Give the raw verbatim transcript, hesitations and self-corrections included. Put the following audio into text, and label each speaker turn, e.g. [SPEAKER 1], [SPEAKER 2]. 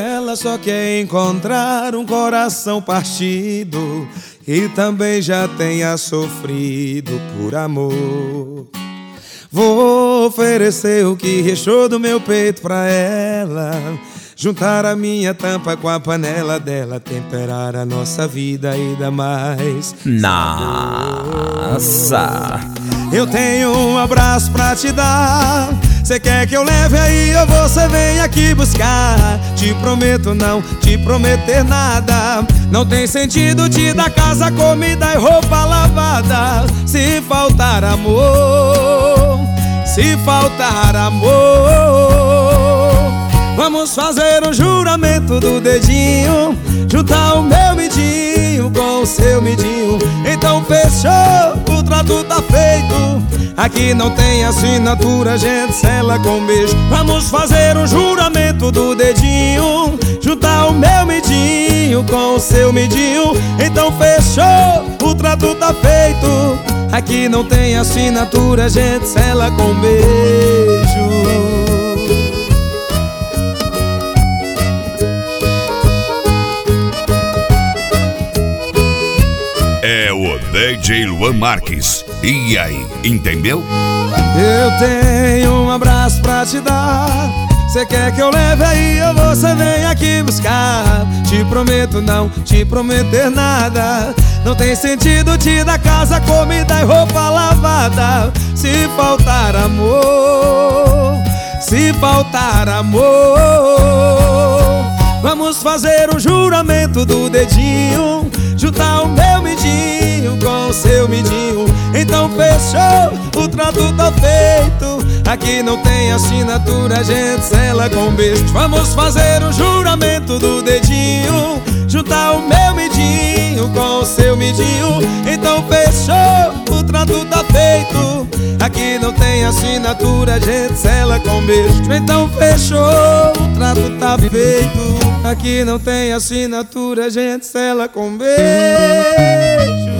[SPEAKER 1] ela só quer encontrar um coração partido que também já tenha sofrido por amor. Vou oferecer o que restou do meu peito pra ela, juntar a minha tampa com a panela dela, temperar a nossa vida ainda mais.
[SPEAKER 2] Nossa!
[SPEAKER 1] Eu tenho um abraço pra te dar. Cê quer que eu leve aí ou você vem aqui buscar? Te prometo não te prometer nada. Não tem sentido te dar casa, comida e roupa lavada. Se faltar amor, se faltar amor, vamos fazer um juramento do dedinho, juntar o meu midinho com o seu midinho. Então fechou, o trato tá feito. Aqui não tem assinatura, gente, sela com beijo. Vamos fazer um juramento do dedinho, juntar o meu midinho com o seu midinho. Então fechou, o trato tá feito. Aqui não tem assinatura, gente, sela com beijo.
[SPEAKER 3] É o D J Luan Marques. E aí, entendeu?
[SPEAKER 1] Eu tenho um abraço pra te dar. Cê quer que eu leve aí ou você vem aqui buscar? Te prometo não te prometer nada. Não tem sentido te dar casa, comida e roupa lavada. Se faltar amor, se faltar amor, vamos fazer um juramento do dedinho, juntar o meu midinho com o seu midinho. Então fechou, o trato tá feito. Aqui não tem assinatura, gente, sela com beijo. Vamos fazer um juramento do dedinho, juntar o meu midinho com o seu midinho. Então fechou, o trato tá feito. Aqui não tem assinatura, gente, sela com beijo. Então fechou, o trato tá feito. Aqui não tem assinatura, gente, sela com beijo.